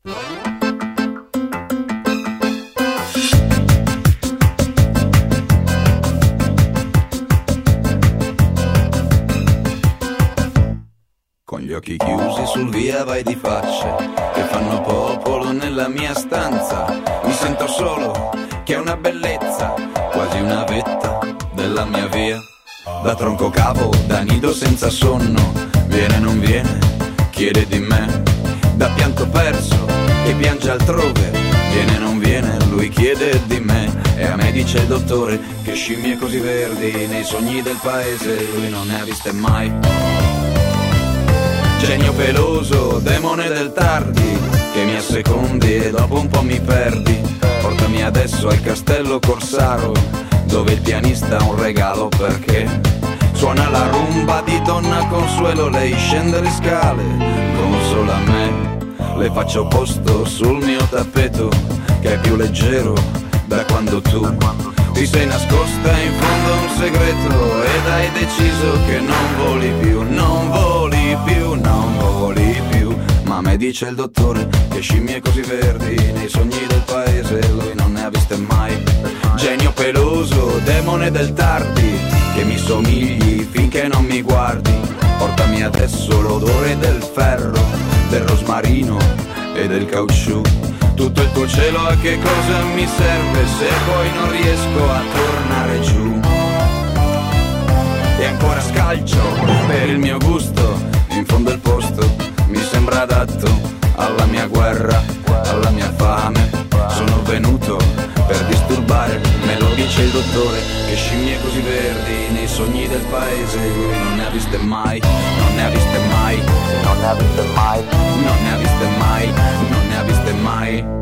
Con gli occhi chiusi sul via vai di facce che fanno popolo nella mia stanza. Mi sento solo, che è una bellezza, quasi una vetta della mia via. Da tronco cavo, da nido senza sonno, viene non viene, chiede di me. Da pianto perso, che piange altrove, viene non viene, lui chiede di me. E a me dice il dottore che scimmie così verdi nei sogni del paese lui non ne ha viste mai. Genio peloso, demone del tardi, che mi assecondi e dopo un po' mi perdi. Portami adesso al castello Corsaro, dove il pianista ha un regalo perché suona la rumba di Donna Consuelo. Lei scende le scale, consola me, le faccio posto sul mio tappeto, che è più leggero da quando tu ti sei nascosta in fondo a un segreto ed hai deciso che non voli più, non voli più, non voli più. Ma a me dice il dottore che scimmie così verdi nei sogni del paese lui non ne ha viste mai. Genio peloso, demone del tardi, che mi somigli finché non mi guardi. Portami adesso l'odore del ferro, del rosmarino e del caucciù. Tutto il tuo cielo a che cosa mi serve se poi non riesco a tornare giù. E ancora scalcio per il mio gusto, in fondo il posto mi sembra adatto alla mia guerra, alla mia fame. Sono venuto per disturbare, me lo dice il dottore, che scimmie così verdi nei sogni del paese lui non ne ha viste mai, non ne ha viste mai, non ne ha viste mai, non ne ha viste mai, non ne ha viste mai.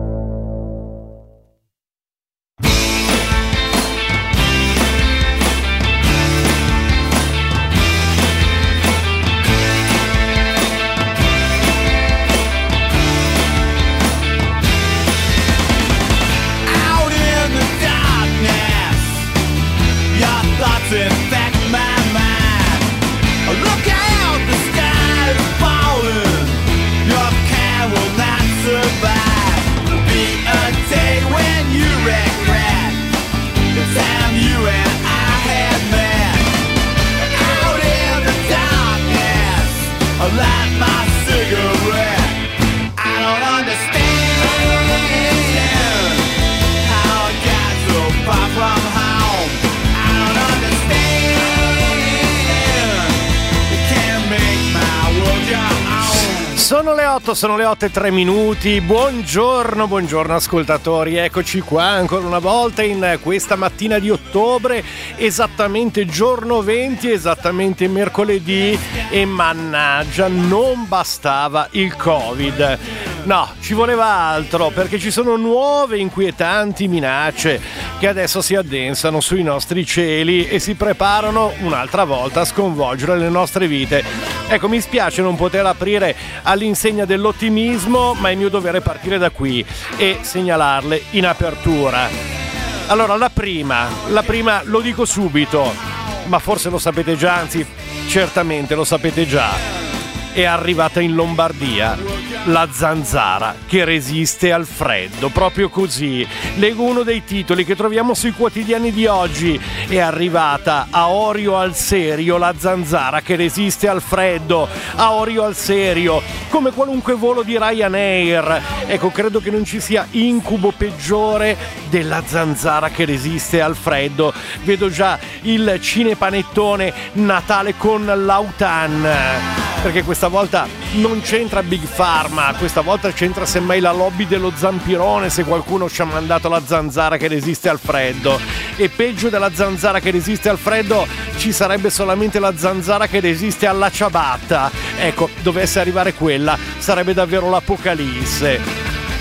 Infect my mind. Look out, the sky is falling. Your kind will not survive. There'll be a day when you regret the time you and I had met. Out in the darkness, I light my cigarette. I don't understand how I got so far from home. I don't understand. Sono le 8 e 3 minuti. Buongiorno ascoltatori, eccoci qua ancora una volta in questa mattina di ottobre, esattamente giorno 20, esattamente mercoledì, e mannaggia, non bastava il Covid. No, ci voleva altro, perché ci sono nuove inquietanti minacce che adesso si addensano sui nostri cieli e si preparano un'altra volta a sconvolgere le nostre vite. Ecco, mi spiace non poter aprire all'insegna dell'ottimismo, ma è mio dovere partire da qui e segnalarle in apertura. Allora, la prima, lo dico subito, ma forse lo sapete già, anzi, certamente lo sapete già. È arrivata in Lombardia la zanzara che resiste al freddo, proprio così. Leggo uno dei titoli che troviamo sui quotidiani di oggi. È arrivata a Orio al Serio la zanzara che resiste al freddo. A Orio al Serio, come qualunque volo di Ryanair. Ecco, credo che non ci sia incubo peggiore della zanzara che resiste al freddo. Vedo già il cinepanettone Natale con l'Autan, perché questa volta non c'entra Big Pharma, questa volta c'entra semmai la lobby dello zampirone, se qualcuno ci ha mandato la zanzara che resiste al freddo. E peggio della zanzara che resiste al freddo ci sarebbe solamente la zanzara che resiste alla ciabatta. Ecco, dovesse arrivare quella sarebbe davvero l'apocalisse.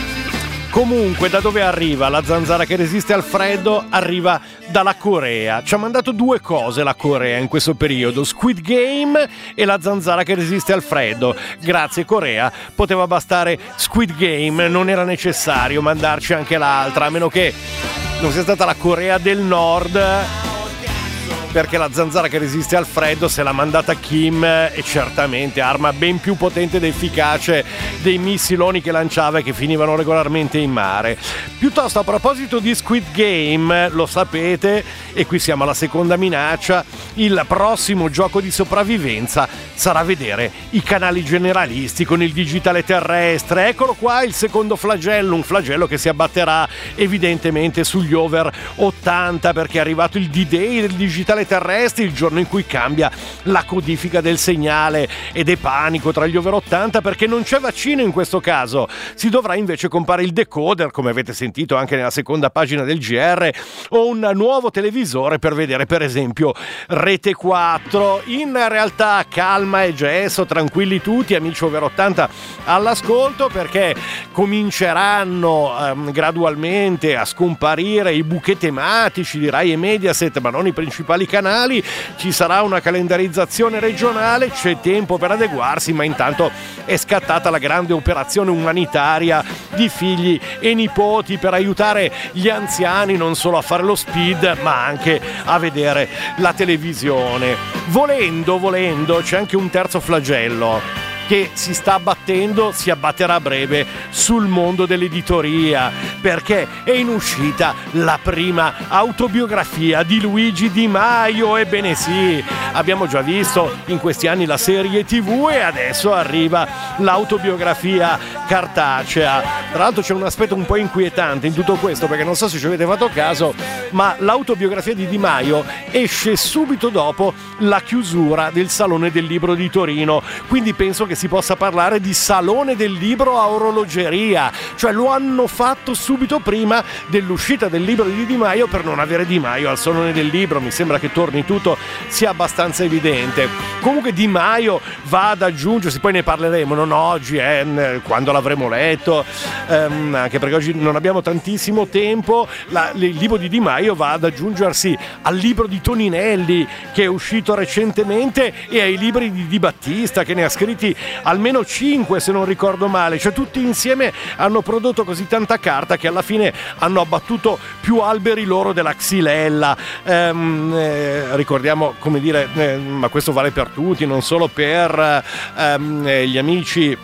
Comunque, da dove arriva la zanzara che resiste al freddo? Arriva dalla Corea. Ci ha mandato due cose la Corea in questo periodo: Squid Game e la zanzara che resiste al freddo. Grazie Corea, poteva bastare Squid Game, non era necessario mandarci anche l'altra, a meno che non sia stata la Corea del Nord perché la zanzara che resiste al freddo se l'ha mandata Kim, e certamente arma ben più potente ed efficace dei missiloni che lanciava e che finivano regolarmente in mare. Piuttosto, a proposito di Squid Game, lo sapete, e qui siamo alla seconda minaccia, il prossimo gioco di sopravvivenza sarà vedere i canali generalisti con il digitale terrestre. Eccolo qua il secondo flagello, un flagello che si abbatterà evidentemente sugli over 80, perché è arrivato il D-Day del digitale terrestre, il giorno in cui cambia la codifica del segnale, ed è panico tra gli over 80 perché non c'è vaccino in questo caso. Si dovrà invece comprare il decoder, come avete sentito anche nella seconda pagina del GR, o un nuovo televisore per vedere per esempio Rete 4. In realtà calma e gesso, tranquilli tutti amici over 80 all'ascolto, perché cominceranno gradualmente a scomparire i bouquet tematici di Rai e Mediaset, ma non i principali canali. Ci sarà una calendarizzazione regionale, c'è tempo per adeguarsi, ma intanto è scattata la grande operazione umanitaria di figli e nipoti per aiutare gli anziani non solo a fare lo speed ma anche a vedere la televisione. Volendo c'è anche un terzo flagello che si sta abbattendo, si abbatterà a breve sul mondo dell'editoria, perché è in uscita la prima autobiografia di Luigi Di Maio. Ebbene sì, abbiamo già visto in questi anni la serie TV e adesso arriva l'autobiografia cartacea. Tra l'altro c'è un aspetto un po' inquietante in tutto questo, perché non so se ci avete fatto caso, ma l'autobiografia di Di Maio esce subito dopo la chiusura del Salone del Libro di Torino, quindi penso che si possa parlare di Salone del Libro a orologeria, cioè lo hanno fatto subito prima dell'uscita del libro di Di Maio per non avere Di Maio al Salone del Libro. Mi sembra che torni tutto sia abbastanza evidente. Comunque Di Maio va ad aggiungersi, poi ne parleremo, non oggi, quando l'avremo letto, anche perché oggi non abbiamo tantissimo tempo. Il libro di Di Maio va ad aggiungersi al libro di Toninelli che è uscito recentemente e ai libri di Di Battista, che ne ha scritti almeno 5 se non ricordo male, cioè tutti insieme hanno prodotto così tanta carta che alla fine hanno abbattuto più alberi loro della Xylella. Ricordiamo, come dire, ma questo vale per tutti, non solo per gli amici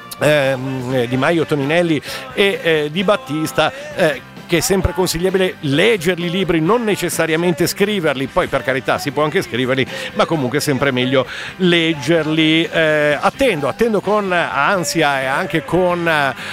Di Maio, Toninelli e Di Battista, che è sempre consigliabile leggerli i libri, non necessariamente scriverli. Poi per carità si può anche scriverli, ma comunque è sempre meglio leggerli. Attendo con ansia e anche con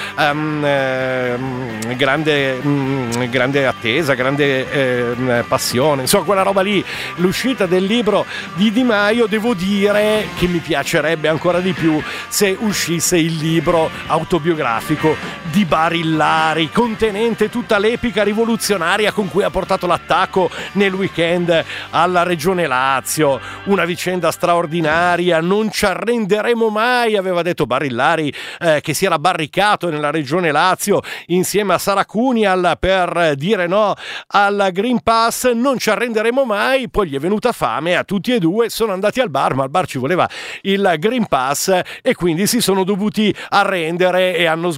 grande attesa, grande passione, insomma quella roba lì, l'uscita del libro di Di Maio. Devo dire che mi piacerebbe ancora di più se uscisse il libro autobiografico di Barillari, contenente tutta l'epica rivoluzionaria con cui ha portato l'attacco nel weekend alla Regione Lazio. Una vicenda straordinaria, non ci arrenderemo mai, aveva detto Barillari, che si era barricato nella Regione Lazio insieme a Sara Cunial per dire no al Green Pass. Non ci arrenderemo mai. Poi gli è venuta fame a tutti e due, sono andati al bar, ma al bar ci voleva il Green Pass e quindi si sono dovuti arrendere e hanno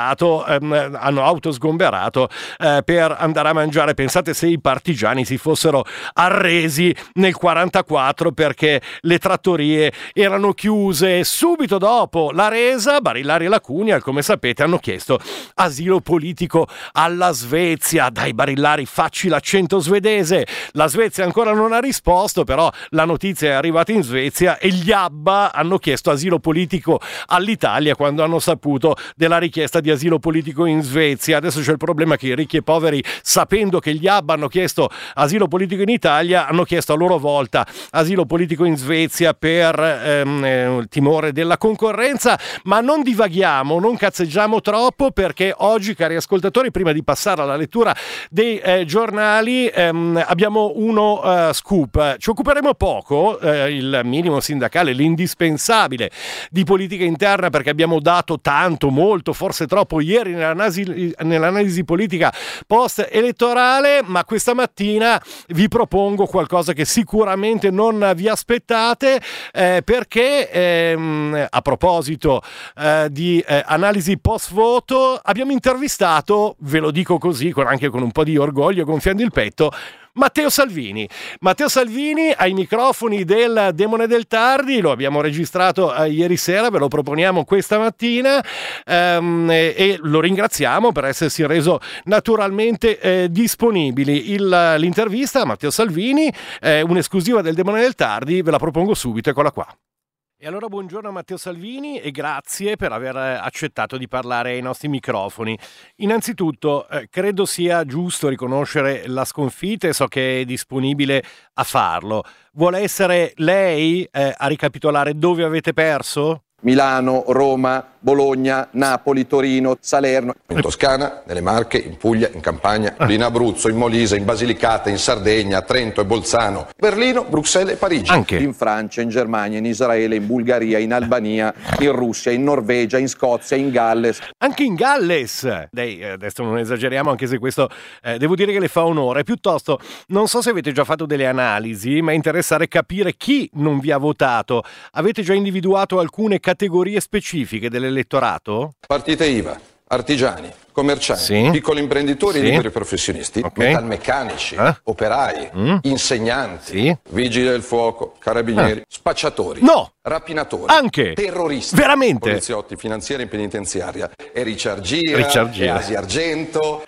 autosgomberato per andare a mangiare. Pensate se i partigiani si fossero arresi nel 44 perché le trattorie erano chiuse. Subito dopo la resa, Barillari e la Cunial, come sapete, hanno chiesto asilo politico alla Svezia. Dai Barillari, facci l'accento svedese. La Svezia ancora non ha risposto, però la notizia è arrivata in Svezia e gli ABBA hanno chiesto asilo politico all'Italia quando hanno saputo della richiesta di asilo politico in Svezia. Adesso c'è il problema che i ricchi e poveri, sapendo che gli ABBA hanno chiesto asilo politico in Italia, hanno chiesto a loro volta asilo politico in Svezia per il timore della concorrenza. Ma non divaghiamo, non cazzeggiamo troppo, perché oggi, cari ascoltatori, prima di passare alla lettura dei giornali, abbiamo uno scoop. Ci occuperemo poco, il minimo sindacale, l'indispensabile di politica interna, perché abbiamo dato tanto, molto, forse troppo ieri nell'analisi politica post elettorale, ma questa mattina vi propongo qualcosa che sicuramente non vi aspettate, perché a proposito di analisi post voto abbiamo intervistato, ve lo dico così, anche con un po' di orgoglio gonfiando il petto, Matteo Salvini ai microfoni del Demone del Tardi. Lo abbiamo registrato ieri sera, ve lo proponiamo questa mattina e lo ringraziamo per essersi reso naturalmente disponibili. L'intervista a Matteo Salvini, un'esclusiva del Demone del Tardi, ve la propongo subito, eccola qua. E allora buongiorno a Matteo Salvini e grazie per aver accettato di parlare ai nostri microfoni. Innanzitutto credo sia giusto riconoscere la sconfitta e so che è disponibile a farlo. Vuole essere lei a ricapitolare dove avete perso? Milano, Roma, Bologna, Napoli, Torino, Salerno. In Toscana, nelle Marche, in Puglia, in Campania, in Abruzzo, in Molise, in Basilicata, in Sardegna, Trento e Bolzano, Berlino, Bruxelles e Parigi. Anche in Francia, in Germania, in Israele, in Bulgaria, in Albania, in Russia, in Norvegia, in Scozia, in Galles. Anche in Galles! Dai, adesso non esageriamo, anche se questo devo dire che le fa onore. Piuttosto, non so se avete già fatto delle analisi, ma è interessante capire chi non vi ha votato. Avete già individuato alcune categorie specifiche dell'elettorato? Partite IVA, artigiani, commercianti, Sì. piccoli imprenditori Sì. e liberi professionisti, Ok. metalmeccanici, operai, insegnanti, Sì. vigili del fuoco, carabinieri, spacciatori, No. rapinatori, Anche. terroristi, Veramente? poliziotti, finanziari in penitenziaria, e Richard Gere, Richard Gere. e Asia Argento.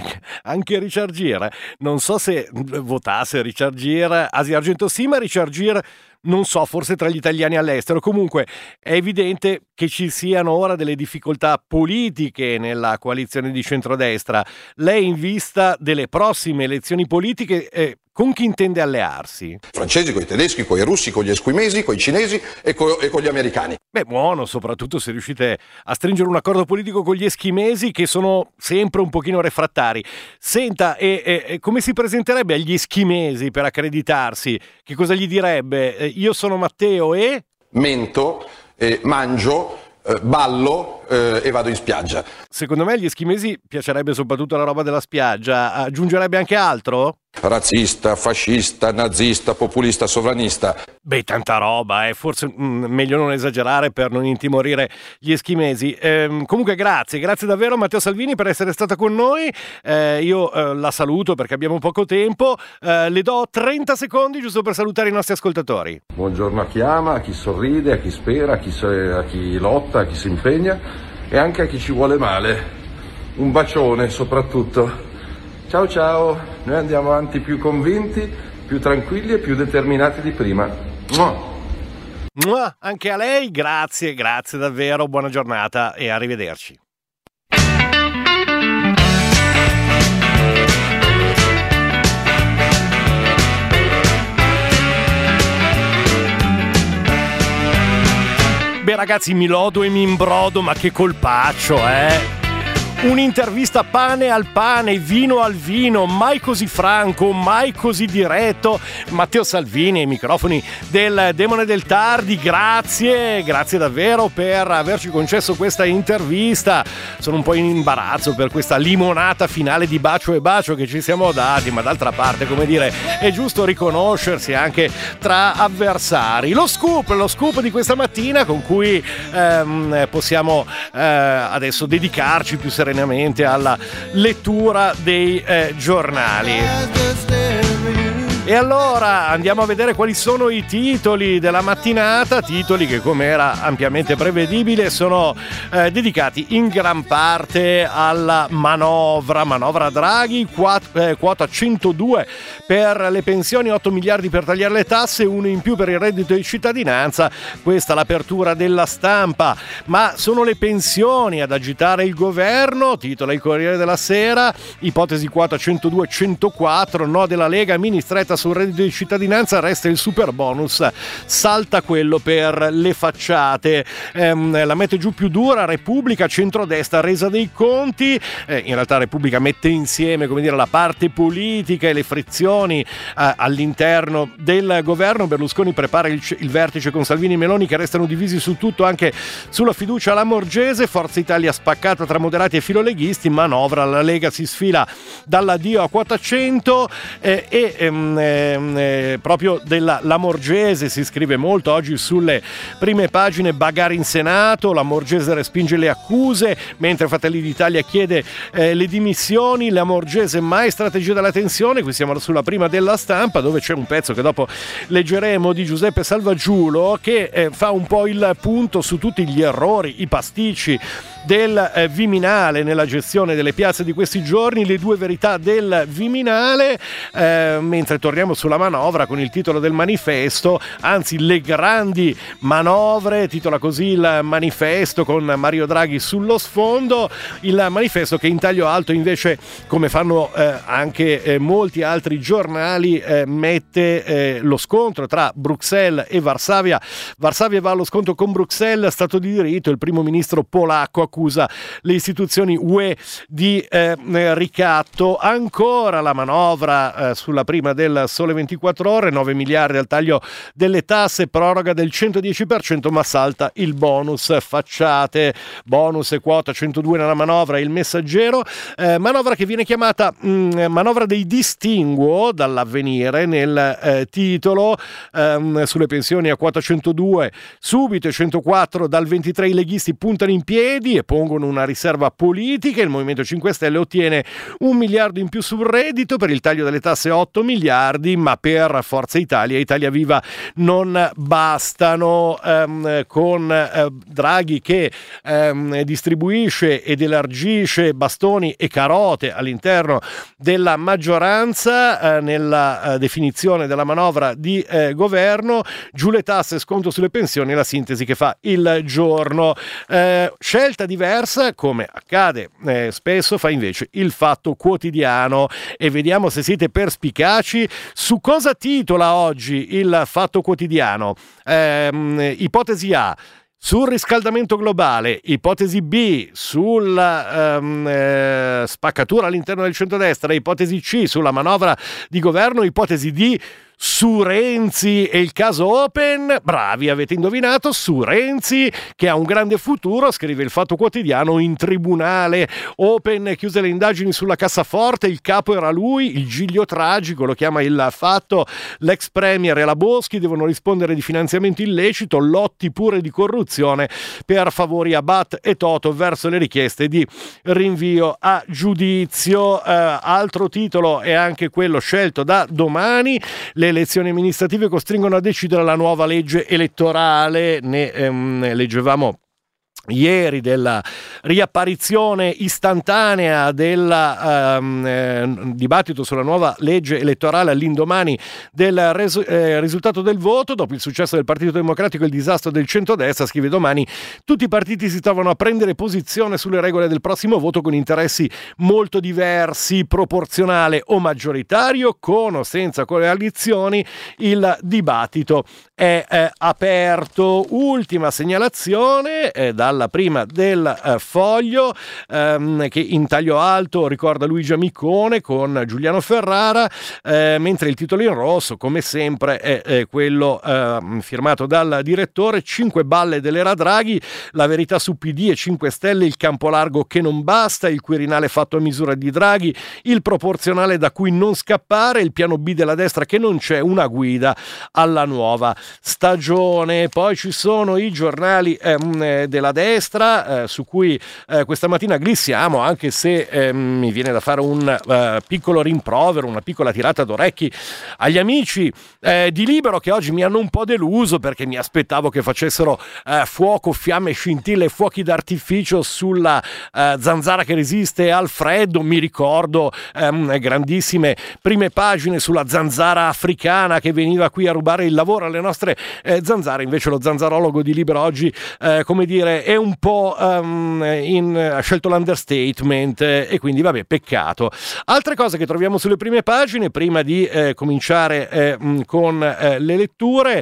Anche Richard Gere. Non so se votasse Richard Gere. Asia Argento sì, ma Richard Gere non so, forse tra gli italiani all'estero. Comunque è evidente che ci siano ora delle difficoltà politiche nella coalizione di centrodestra. Lei, in vista delle prossime elezioni politiche, con chi intende allearsi? Francesi, coi tedeschi, coi russi, con gli esquimesi, coi cinesi e con gli americani. Beh, buono, soprattutto se riuscite a stringere un accordo politico con gli eschimesi, che sono sempre un pochino refrattari. Senta, e come si presenterebbe agli eschimesi per accreditarsi? Che cosa gli direbbe? Io sono Matteo e... Mento, mangio, ballo e vado in spiaggia. Secondo me agli eschimesi piacerebbe soprattutto la roba della spiaggia. Aggiungerebbe anche altro? Razzista, fascista, nazista, populista, sovranista. Beh, tanta roba, forse meglio non esagerare per non intimorire gli eschimesi. Comunque grazie davvero Matteo Salvini per essere stata con noi. Io la saluto perché abbiamo poco tempo. Le do 30 secondi giusto per salutare i nostri ascoltatori. Buongiorno a chi ama, a chi sorride, a chi spera, a chi lotta, a chi si impegna e anche a chi ci vuole male. Un bacione soprattutto. Ciao ciao, noi andiamo avanti più convinti, più tranquilli e più determinati di prima. Anche a lei, grazie davvero, buona giornata e arrivederci. Beh ragazzi, mi lodo e mi imbrodo, ma che colpaccio, Un'intervista pane al pane, vino al vino, mai così franco, mai così diretto. Matteo Salvini ai microfoni del Demone del Tardi, grazie davvero per averci concesso questa intervista. Sono un po' in imbarazzo per questa limonata finale di bacio e bacio che ci siamo dati, ma d'altra parte, come dire, è giusto riconoscersi anche tra avversari. Lo scoop di questa mattina con cui possiamo adesso dedicarci più serenamente alla lettura dei giornali. E allora andiamo a vedere quali sono i titoli della mattinata, titoli che, come era ampiamente prevedibile, sono dedicati in gran parte alla manovra Draghi, quota 102 per le pensioni, 8 miliardi per tagliare le tasse, 1 in più per il reddito di cittadinanza. Questa l'apertura della Stampa. Ma sono le pensioni ad agitare il governo, titola il Corriere della Sera, ipotesi quota 102-104, no della Lega, mini stretta sul reddito di cittadinanza, resta il super bonus, salta quello per le facciate. La mette giù più dura Repubblica, centrodestra, resa dei conti. In realtà Repubblica mette insieme, come dire, la parte politica e le frizioni all'interno del governo. Berlusconi prepara il vertice con Salvini e Meloni, che restano divisi su tutto, anche sulla fiducia alla Lamorgese. Forza Italia spaccata tra moderati e filoleghisti, manovra, la Lega si sfila dall'addio a quota 100 e proprio della Lamorgese si scrive molto oggi sulle prime pagine. Bagarre in Senato, Lamorgese respinge le accuse, mentre Fratelli d'Italia chiede le dimissioni. Lamorgese mai strategia della tensione. Qui siamo sulla prima della Stampa, dove c'è un pezzo che dopo leggeremo di Giuseppe Salvaggiulo, che fa un po' il punto su tutti gli errori, i pasticci del Viminale nella gestione delle piazze di questi giorni, le due verità del Viminale, mentre torniamo sulla manovra con il titolo del manifesto, anzi le grandi manovre, titola così il manifesto con Mario Draghi sullo sfondo. Il manifesto che in taglio alto invece, come fanno anche molti altri giornali, mette lo scontro tra Bruxelles e Varsavia. Varsavia va allo scontro con Bruxelles, Stato di diritto, il primo ministro polacco accusa le istituzioni UE di ricatto. Ancora la manovra sulla prima del Sole 24 Ore, 9 miliardi al taglio delle tasse, proroga del 110%, ma salta il bonus facciate, bonus e quota 102 nella manovra. Il Messaggero, manovra che viene chiamata manovra dei distinguo dall'Avvenire nel titolo, sulle pensioni a quota 102 subito e 104 dal 23 i leghisti puntano in piedi e pongono una riserva politica. Il Movimento 5 Stelle ottiene 1 miliardo in più sul reddito, per il taglio delle tasse 8 miliardi, ma per Forza Italia e Italia Viva non bastano, con Draghi che distribuisce ed elargisce bastoni e carote all'interno della maggioranza nella definizione della manovra di governo. Giù le tasse, sconto sulle pensioni, la sintesi che fa Il Giorno. Scelta diversa, come accade spesso, fa invece Il Fatto Quotidiano, e vediamo se siete perspicaci su cosa titola oggi Il Fatto Quotidiano. Ipotesi A sul riscaldamento globale, ipotesi B sulla spaccatura all'interno del centrodestra, ipotesi C sulla manovra di governo, ipotesi D su Renzi e il caso Open. Bravi, avete indovinato, su Renzi che ha un grande futuro, scrive Il Fatto Quotidiano. In tribunale Open chiuse le indagini sulla cassaforte, il capo era lui, il giglio tragico, lo chiama Il Fatto. L'ex premier e la Boschi devono rispondere di finanziamento illecito, lotti pure di corruzione per favori a Bat e Toto verso le richieste di rinvio a giudizio. Altro titolo è anche quello scelto da Domani: le elezioni amministrative costringono a decidere la nuova legge elettorale. Ne leggevamo ieri della riapparizione istantanea del dibattito sulla nuova legge elettorale all'indomani del risultato del voto. Dopo il successo del Partito Democratico e il disastro del centrodestra, scrive Domani, tutti i partiti si trovano a prendere posizione sulle regole del prossimo voto con interessi molto diversi, proporzionale o maggioritario, con o senza coalizioni. Il dibattito è aperto. Ultima segnalazione dalla prima del Foglio, che in taglio alto ricorda Luigi Amicone con Giuliano Ferrara, mentre il titolo in rosso, come sempre, è quello firmato dal direttore: 5 balle dell'era Draghi, la verità su PD e 5 Stelle, il campo largo che non basta, il Quirinale fatto a misura di Draghi, il proporzionale da cui non scappare, il piano B della destra che non c'è, una guida alla nuova stagione. Poi ci sono i giornali della destra, su cui questa mattina glissiamo, anche se mi viene da fare un piccolo rimprovero, una piccola tirata d'orecchi agli amici di Libero, che oggi mi hanno un po' deluso, perché mi aspettavo che facessero fuoco, fiamme, scintille, fuochi d'artificio sulla zanzara che resiste al freddo. Mi ricordo grandissime prime pagine sulla zanzara africana che veniva qui a rubare il lavoro alle nostre zanzare. Invece lo zanzarologo di Libero oggi, come dire, è un po' ha scelto l'understatement, e quindi vabbè, peccato. Altre cose che troviamo sulle prime pagine prima di cominciare con le letture: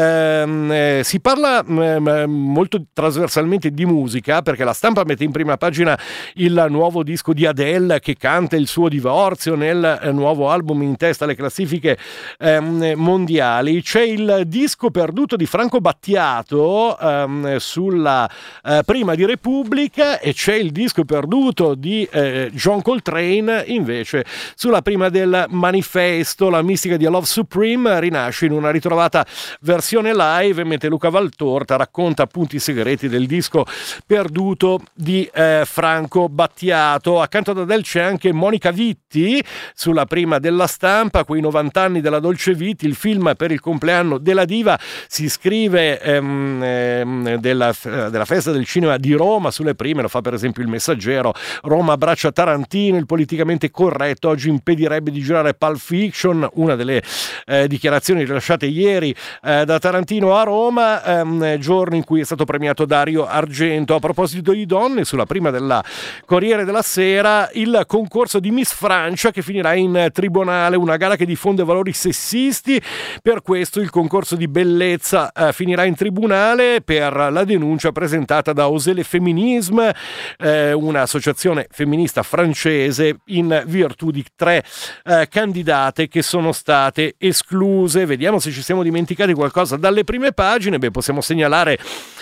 si parla molto trasversalmente di musica, perché la Stampa mette in prima pagina il nuovo disco di Adele che canta il suo divorzio nel nuovo album in testa alle classifiche mondiali. C'è il disco perduto di Franco Battiato sulla prima di Repubblica, e c'è il disco perduto di John Coltrane invece sulla prima del Manifesto. La mistica di A Love Supreme rinasce in una ritrovata versione live, mentre Luca Valtorta racconta appunto i segreti del disco perduto di Franco Battiato. Accanto ad Adele c'è anche Monica Vitti sulla prima della Stampa, quei 90 anni della Dolce Vita, il film per il compleanno della diva. Si scrive della festa del cinema di Roma sulle prime, lo fa per esempio il Messaggero. Roma abbraccia Tarantino, il politicamente corretto oggi impedirebbe di girare Pulp Fiction, una delle dichiarazioni rilasciate ieri da Tarantino a Roma, giorno in cui è stato premiato Dario Argento. A proposito di donne, sulla prima della Corriere della Sera, il concorso di Miss Francia che finirà in tribunale, una gara che diffonde valori sessisti. Per questo il concorso di bellezza finirà in tribunale per la denuncia presentata da Osez le Feminisme, un'associazione femminista francese, in virtù di 3 candidate che sono state escluse. Vediamo se ci siamo dimenticati qualcosa dalle prime pagine. Possiamo segnalare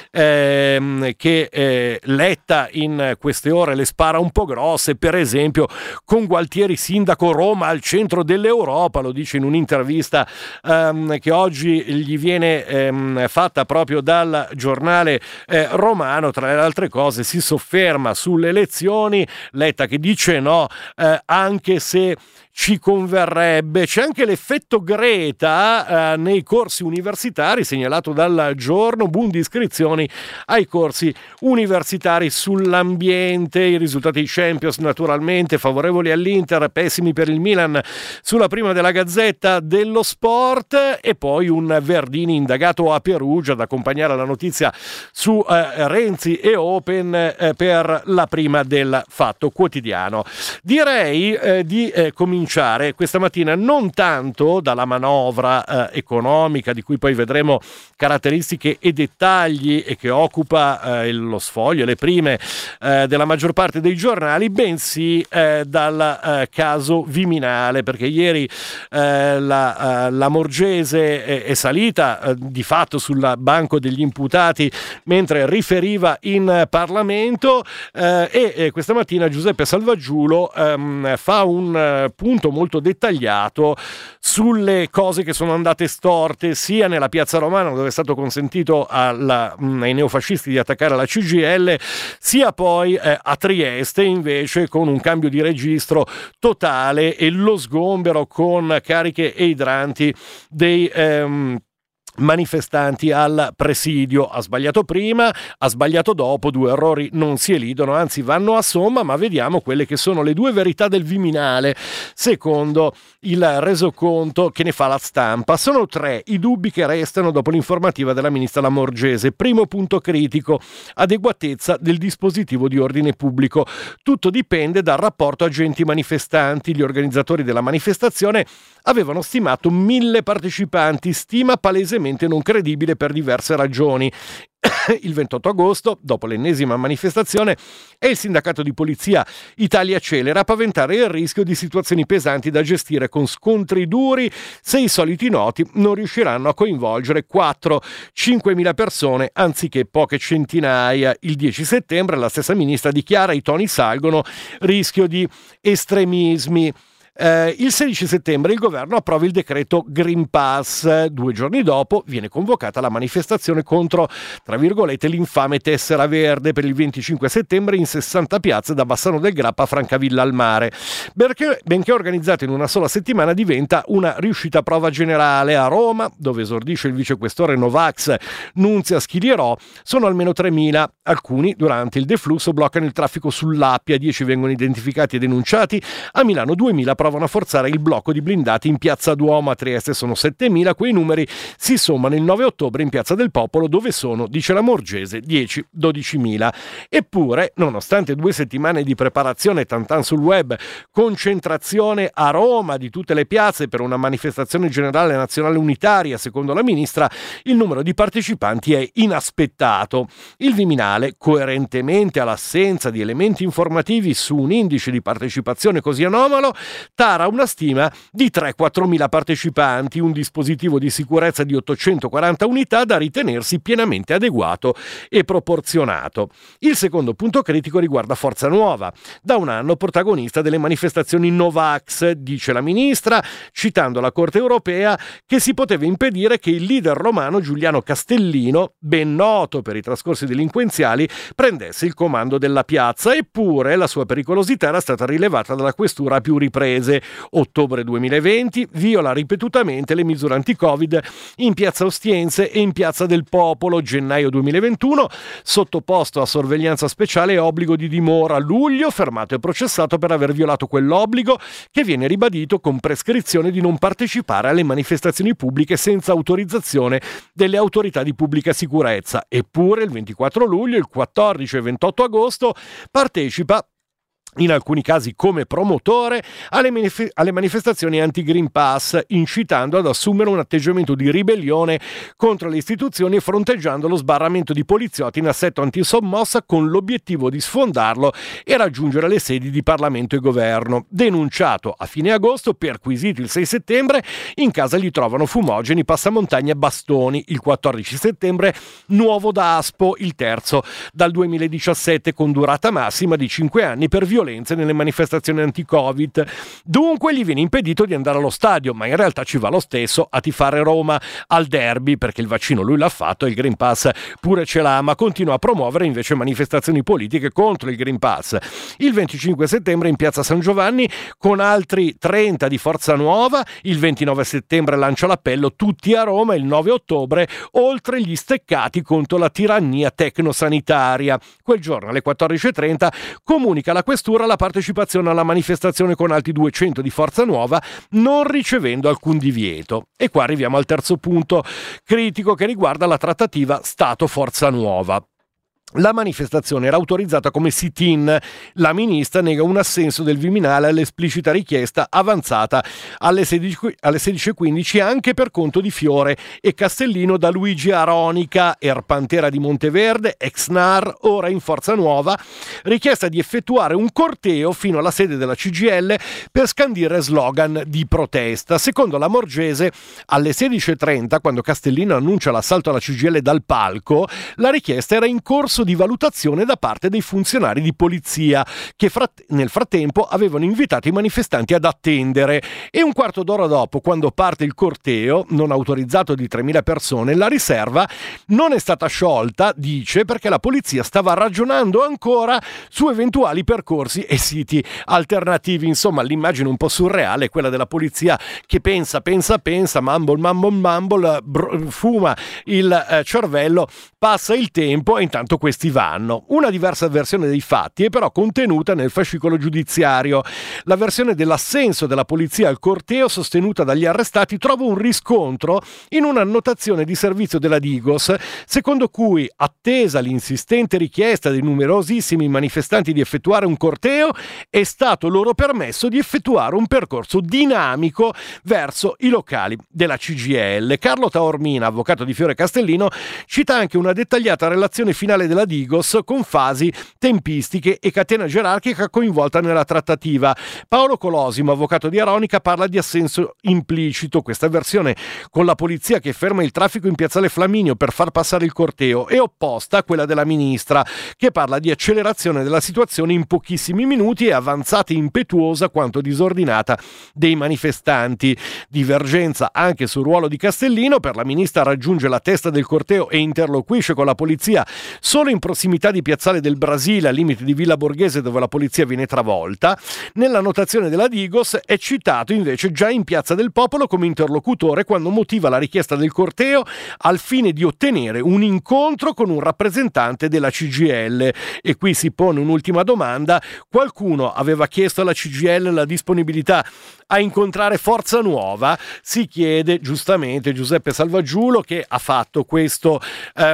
che Letta in queste ore le spara un po' grosse, per esempio con Gualtieri sindaco, Roma al centro dell'Europa, lo dice in un'intervista che oggi gli viene fatta proprio dal giornale romano. Tra le altre cose si sofferma sulle elezioni, Letta che dice no anche se ci converrebbe. C'è anche l'effetto Greta nei corsi universitari, segnalato dal Giorno, boom di iscrizioni ai corsi universitari sull'ambiente, i risultati di Champions naturalmente favorevoli all'Inter, pessimi per il Milan sulla prima della Gazzetta dello Sport, e poi un Verdini indagato a Perugia ad accompagnare la notizia su Renzi e Open per la prima del Fatto Quotidiano. Direi di cominciare questa mattina non tanto dalla manovra economica, di cui poi vedremo caratteristiche e dettagli e che occupa lo sfoglio e le prime della maggior parte dei giornali, bensì dal caso Viminale, perché ieri la Morgese è salita di fatto sul banco degli imputati mentre riferiva in Parlamento, e questa mattina Giuseppe Salvaggiulo fa un punto molto dettagliato sulle cose che sono andate storte sia nella Piazza Romana, dove è stato consentito ai neofascisti di attaccare la CGIL, sia poi a Trieste invece, con un cambio di registro totale e lo sgombero con cariche e idranti dei manifestanti al presidio. Ha sbagliato prima, ha sbagliato dopo, 2 errori non si elidono, anzi vanno a somma, ma vediamo quelle che sono le 2 verità del Viminale secondo il resoconto che ne fa la Stampa. Sono 3 i dubbi che restano dopo l'informativa della ministra Lamorgese. Primo punto critico: adeguatezza del dispositivo di ordine pubblico. Tutto dipende dal rapporto agenti-manifestanti. Gli organizzatori della manifestazione avevano stimato 1000 partecipanti, stima palesemente non credibile per diverse ragioni. Il 28 agosto, dopo l'ennesima manifestazione, è il sindacato di polizia Italia Celere a paventare il rischio di situazioni pesanti da gestire con scontri duri se i soliti noti non riusciranno a coinvolgere 4-5.000 persone anziché poche centinaia. Il 10 settembre la stessa ministra dichiara: i toni salgono, rischio di estremismi. Il 16 settembre il governo approva il decreto Green Pass. 2 giorni dopo viene convocata la manifestazione contro, tra virgolette, l'infame tessera verde per il 25 settembre in 60 piazze da Bassano del Grappa a Francavilla al Mare. Benché organizzato in una sola settimana, diventa una riuscita prova generale. A Roma, dove esordisce il vicequestore Novax Nunzia Schilierò, sono almeno 3.000. Alcuni durante il deflusso bloccano il traffico sull'Appia, 10 vengono identificati e denunciati. A Milano 2.000 provano a forzare il blocco di blindati in Piazza Duomo. A Trieste sono 7.000, quei numeri si sommano il 9 ottobre in Piazza del Popolo, dove sono, dice la Morgese, 10-12.000. Eppure, nonostante 2 settimane di preparazione tantan sul web, concentrazione a Roma di tutte le piazze per una manifestazione generale nazionale unitaria, secondo la ministra, il numero di partecipanti è inaspettato. Il Viminale, coerentemente all'assenza di elementi informativi su un indice di partecipazione così anomalo, tara una stima di 3-4 mila partecipanti, un dispositivo di sicurezza di 840 unità da ritenersi pienamente adeguato e proporzionato. Il secondo punto critico riguarda Forza Nuova, da un anno protagonista delle manifestazioni Novax, dice la ministra, citando la Corte europea, che si poteva impedire che il leader romano Giuliano Castellino, ben noto per i trascorsi delinquenziali, prendesse il comando della piazza, eppure la sua pericolosità era stata rilevata dalla questura a più riprese. Ottobre 2020 viola ripetutamente le misure anti-Covid in piazza Ostiense e in piazza del Popolo. Gennaio 2021 sottoposto a sorveglianza speciale e obbligo di dimora. Luglio fermato e processato per aver violato quell'obbligo, che viene ribadito con prescrizione di non partecipare alle manifestazioni pubbliche senza autorizzazione delle autorità di pubblica sicurezza. Eppure il 24 luglio, il 14 e 28 agosto partecipa, in alcuni casi come promotore, alle manifestazioni anti-Green Pass, incitando ad assumere un atteggiamento di ribellione contro le istituzioni e fronteggiando lo sbarramento di poliziotti in assetto antisommossa con l'obiettivo di sfondarlo e raggiungere le sedi di Parlamento e Governo. Denunciato a fine agosto, perquisito il 6 settembre, in casa gli trovano fumogeni, passamontagna e bastoni. Il 14 settembre nuovo da Aspo, il terzo dal 2017, con durata massima di 5 anni per violenze nelle manifestazioni anti-Covid. Dunque gli viene impedito di andare allo stadio, ma in realtà ci va lo stesso a tifare Roma al derby, perché il vaccino lui l'ha fatto e il Green Pass pure ce l'ha, ma continua a promuovere invece manifestazioni politiche contro il Green Pass. Il 25 settembre in piazza San Giovanni con altri 30 di Forza Nuova, il 29 settembre lancia l'appello tutti a Roma, il 9 ottobre oltre gli steccati contro la tirannia tecnosanitaria. Quel giorno alle 14.30 comunica la questura la partecipazione alla manifestazione con altri 200 di Forza Nuova, non ricevendo alcun divieto. E qua arriviamo al terzo punto critico, che riguarda la trattativa Stato-Forza Nuova. La manifestazione era autorizzata come sit-in. La ministra nega un assenso del Viminale all'esplicita richiesta avanzata alle 16.15 anche per conto di Fiore e Castellino da Luigi Aronica, Erpantera di Monteverde, ex NAR, ora in Forza Nuova, richiesta di effettuare un corteo fino alla sede della CGIL per scandire slogan di protesta. Secondo la Morgese, alle 16.30, quando Castellino annuncia l'assalto alla CGIL dal palco, la richiesta era in corso di valutazione da parte dei funzionari di polizia, che nel frattempo avevano invitato i manifestanti ad attendere, e un quarto d'ora dopo, quando parte il corteo non autorizzato di 3.000 persone, la riserva non è stata sciolta, dice, perché la polizia stava ragionando ancora su eventuali percorsi e siti alternativi. Insomma, l'immagine un po' surreale è quella della polizia che pensa, mumble, fuma il cervello, passa il tempo e intanto questi vanno. Una diversa versione dei fatti è però contenuta nel fascicolo giudiziario. La versione dell'assenso della polizia al corteo sostenuta dagli arrestati trova un riscontro in un'annotazione di servizio della Digos, secondo cui, attesa l'insistente richiesta dei numerosissimi manifestanti di effettuare un corteo, è stato loro permesso di effettuare un percorso dinamico verso i locali della CGIL. Carlo Taormina, avvocato di Fiore Castellino, cita anche una dettagliata relazione finale della Digos con fasi, tempistiche e catena gerarchica coinvolta nella trattativa. Paolo Colosimo, avvocato di Aronica, parla di assenso implicito. Questa versione, con la polizia che ferma il traffico in piazzale Flaminio per far passare il corteo, è opposta a quella della ministra, che parla di accelerazione della situazione in pochissimi minuti e avanzata impetuosa quanto disordinata dei manifestanti. Divergenza anche sul ruolo di Castellino. Per la ministra raggiunge la testa del corteo e interloquisce con la polizia solo in prossimità di Piazzale del Brasile, al limite di Villa Borghese, dove la polizia viene travolta. Nella notazione della Digos è citato invece già in Piazza del Popolo come interlocutore quando motiva la richiesta del corteo al fine di ottenere un incontro con un rappresentante della CGIL. E qui si pone un'ultima domanda: qualcuno aveva chiesto alla CGIL la disponibilità a incontrare Forza Nuova? Si chiede giustamente Giuseppe Salvaggiulo, che ha fatto questo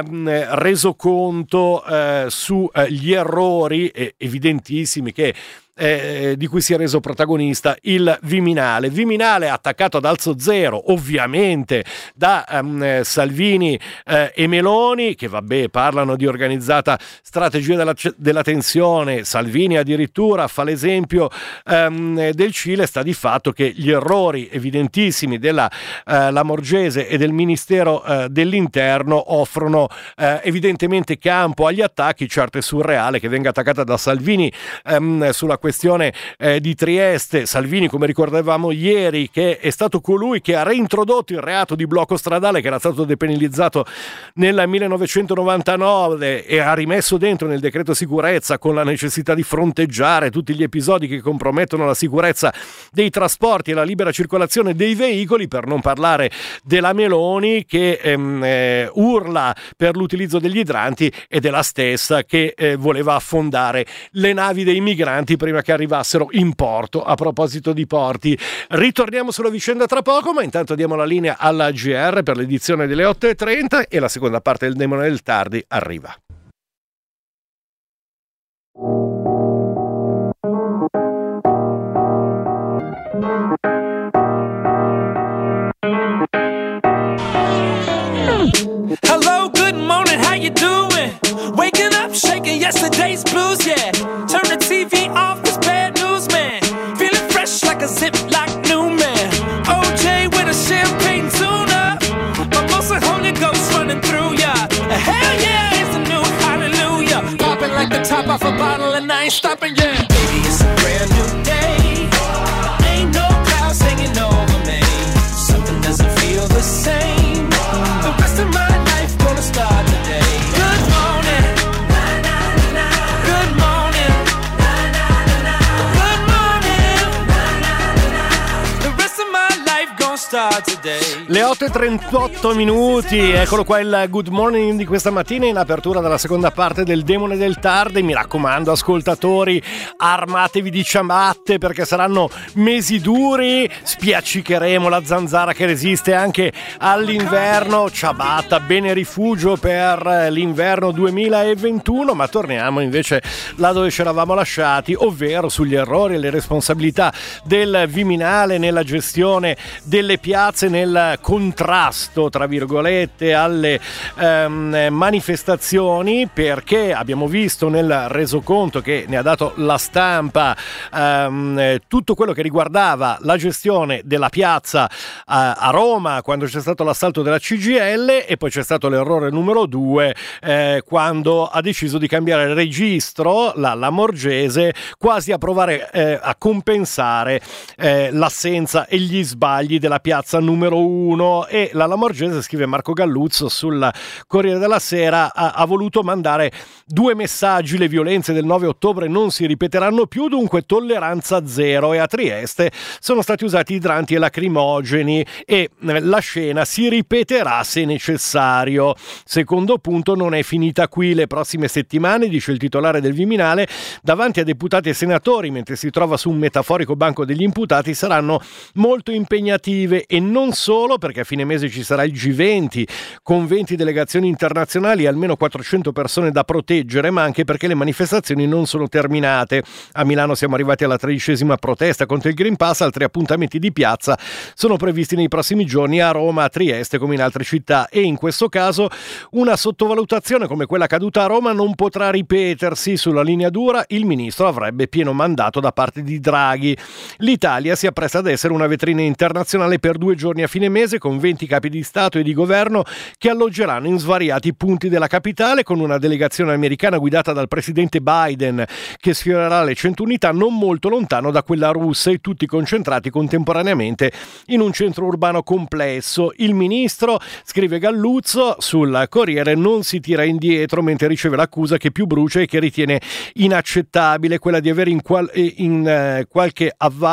resoconto sugli errori evidentissimi che di cui si è reso protagonista il Viminale. Viminale attaccato ad alzo zero, ovviamente, da Salvini e Meloni, che vabbè parlano di organizzata strategia della tensione. Salvini addirittura fa l'esempio del Cile. Sta di fatto che gli errori evidentissimi della Lamorgese e del Ministero dell'Interno offrono evidentemente campo agli attacchi. Certo è surreale che venga attaccata da Salvini sulla questione di Trieste. Salvini, come ricordavamo ieri, che è stato colui che ha reintrodotto il reato di blocco stradale, che era stato depenalizzato nel 1999 e ha rimesso dentro nel decreto sicurezza, con la necessità di fronteggiare tutti gli episodi che compromettono la sicurezza dei trasporti e la libera circolazione dei veicoli, per non parlare della Meloni che urla per l'utilizzo degli idranti, ed è la stessa che voleva affondare le navi dei migranti prima che arrivassero in porto. A proposito di porti, ritorniamo sulla vicenda tra poco, ma intanto diamo la linea alla GR per l'edizione delle 8:30 e la seconda parte del Demone del Tardi arriva. Hello, good morning, how you doing? Waking up, shaking yesterday's blues, yeah. Turn the TV off, it's bad news, man. Feeling fresh like a Ziploc new man. OJ with a champagne tuna. Mimosa, Holy Ghost running through ya. Hell yeah, it's a new hallelujah. Popping like the top off a bottle and I ain't stopping, yeah. Baby, it's a brand new day. Ain't no clouds hanging over me. Something doesn't feel the same. The rest of my life gonna start today. Good morning. Good morning. Good morning. The rest of my life gonna start today. Le 8:38 minuti, eccolo qua il Good Morning di questa mattina in apertura della seconda parte del Demone del Tardi. Mi raccomando, ascoltatori, armatevi di ciabatte perché saranno mesi duri, spiaccicheremo la zanzara che resiste anche all'inverno. Ciabatta, bene rifugio per l'inverno 2021, ma torniamo invece là dove ci eravamo lasciati, ovvero sugli errori e le responsabilità del Viminale nella gestione delle piazze, nel contrasto tra virgolette alle manifestazioni, perché abbiamo visto nel resoconto che ne ha dato la stampa tutto quello che riguardava la gestione della piazza a Roma quando c'è stato l'assalto della CGIL, e poi c'è stato l'errore numero 2 quando ha deciso di cambiare il registro la Lamorgese, quasi a provare a compensare l'assenza e gli sbagli della piazza numero 1. E la Lamorgese, scrive Marco Galluzzo sul Corriere della Sera, ha voluto mandare 2 messaggi: le violenze del 9 ottobre non si ripeteranno più, dunque tolleranza zero, e a Trieste sono stati usati idranti e lacrimogeni e la scena si ripeterà se necessario. Secondo punto, non è finita qui. Le prossime settimane, dice il titolare del Viminale, davanti a deputati e senatori mentre si trova su un metaforico banco degli imputati, saranno molto impegnative, e non solo, perché a fine mese ci sarà il G20 con 20 delegazioni internazionali e almeno 400 persone da proteggere, ma anche perché le manifestazioni non sono terminate. A Milano siamo arrivati alla 13ª protesta contro il Green Pass, altri appuntamenti di piazza sono previsti nei prossimi giorni a Roma, a Trieste come in altre città, e in questo caso una sottovalutazione come quella accaduta a Roma non potrà ripetersi. Sulla linea dura il ministro avrebbe pieno mandato da parte di Draghi. L'Italia si appresta ad essere una vetrina internazionale per 2 giorni a fine mese, con 20 capi di Stato e di governo che alloggeranno in svariati punti della capitale, con una delegazione americana guidata dal presidente Biden che sfiorerà le 100 unità non molto lontano da quella russa, e tutti concentrati contemporaneamente in un centro urbano complesso. Il ministro, scrive Galluzzo sul Corriere, non si tira indietro mentre riceve l'accusa che più brucia e che ritiene inaccettabile, quella di avere in qualche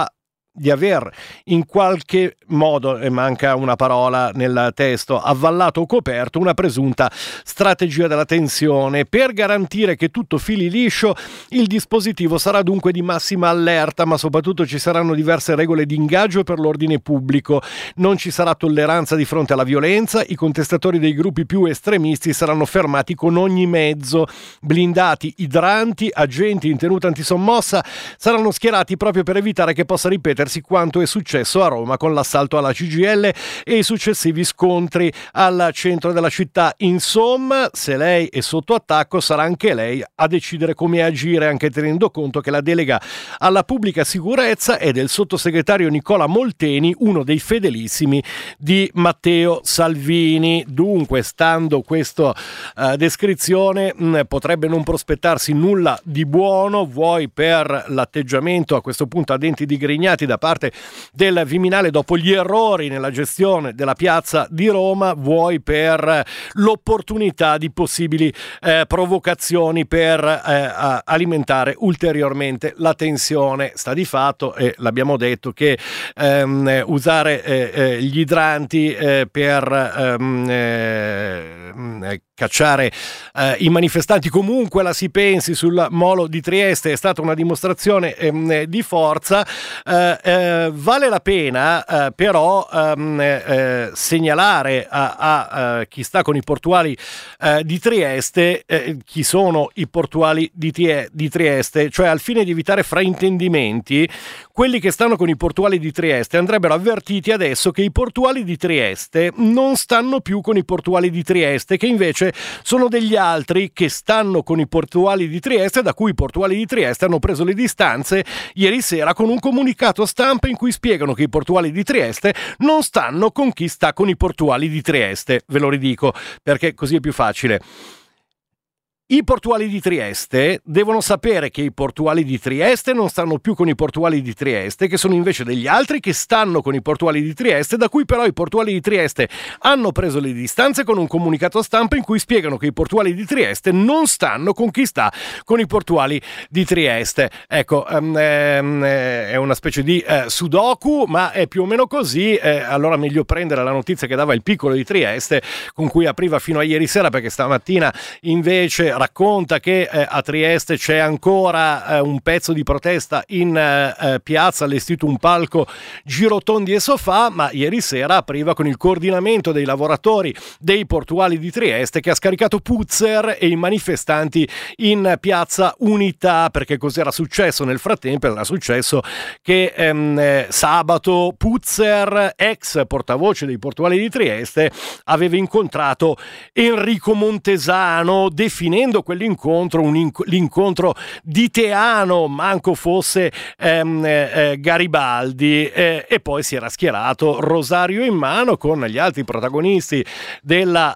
di aver in qualche modo, e manca una parola nel testo, avvallato o coperto una presunta strategia della tensione. Per garantire che tutto fili liscio, il dispositivo sarà dunque di massima allerta, ma soprattutto ci saranno diverse regole di ingaggio per l'ordine pubblico. Non ci sarà tolleranza di fronte alla violenza, i contestatori dei gruppi più estremisti saranno fermati con ogni mezzo. Blindati, idranti, agenti in tenuta antisommossa saranno schierati proprio per evitare che possa ripetersi quanto è successo a Roma con l'assalto alla CGIL e i successivi scontri al centro della città. Insomma, se lei è sotto attacco, sarà anche lei a decidere come agire, anche tenendo conto che la delega alla pubblica sicurezza è del sottosegretario Nicola Molteni, uno dei fedelissimi di Matteo Salvini. Dunque, stando questa descrizione, potrebbe non prospettarsi nulla di buono, vuoi per l'atteggiamento a questo punto a denti digrignati da parte del Viminale dopo gli errori nella gestione della piazza di Roma, vuoi per l'opportunità di possibili provocazioni per alimentare ulteriormente la tensione. Sta di fatto, e l'abbiamo detto, che usare gli idranti per cacciare i manifestanti, comunque la si pensi, sul molo di Trieste, è stata una dimostrazione di forza. Vale la pena però segnalare a chi sta con i portuali di Trieste chi sono i portuali di Trieste, cioè al fine di evitare fraintendimenti. Quelli che stanno con i portuali di Trieste andrebbero avvertiti adesso che i portuali di Trieste non stanno più con i portuali di Trieste, che invece sono degli altri che stanno con i portuali di Trieste, da cui i portuali di Trieste hanno preso le distanze ieri sera con un comunicato stampa in cui spiegano che i portuali di Trieste non stanno con chi sta con i portuali di Trieste. Ve lo ridico perché così è più facile. I portuali di Trieste devono sapere che i portuali di Trieste non stanno più con i portuali di Trieste, che sono invece degli altri che stanno con i portuali di Trieste, da cui però i portuali di Trieste hanno preso le distanze con un comunicato stampa in cui spiegano che i portuali di Trieste non stanno con chi sta con i portuali di Trieste. Ecco, è una specie di sudoku, ma è più o meno così. Allora meglio prendere la notizia che dava il Piccolo di Trieste, con cui apriva fino a ieri sera, perché stamattina invece racconta che a Trieste c'è ancora un pezzo di protesta in piazza, allestito un palco, girotondi e sofà, ma ieri sera apriva con il coordinamento dei lavoratori dei portuali di Trieste, che ha scaricato puzzer e i manifestanti in piazza Unità, perché cos'era successo nel frattempo? Era successo che sabato Puzzer, ex portavoce dei portuali di Trieste, aveva incontrato Enrico Montesano, definendo quell'incontro l'incontro di Teano, manco fosse Garibaldi, e poi si era schierato rosario in mano con gli altri protagonisti della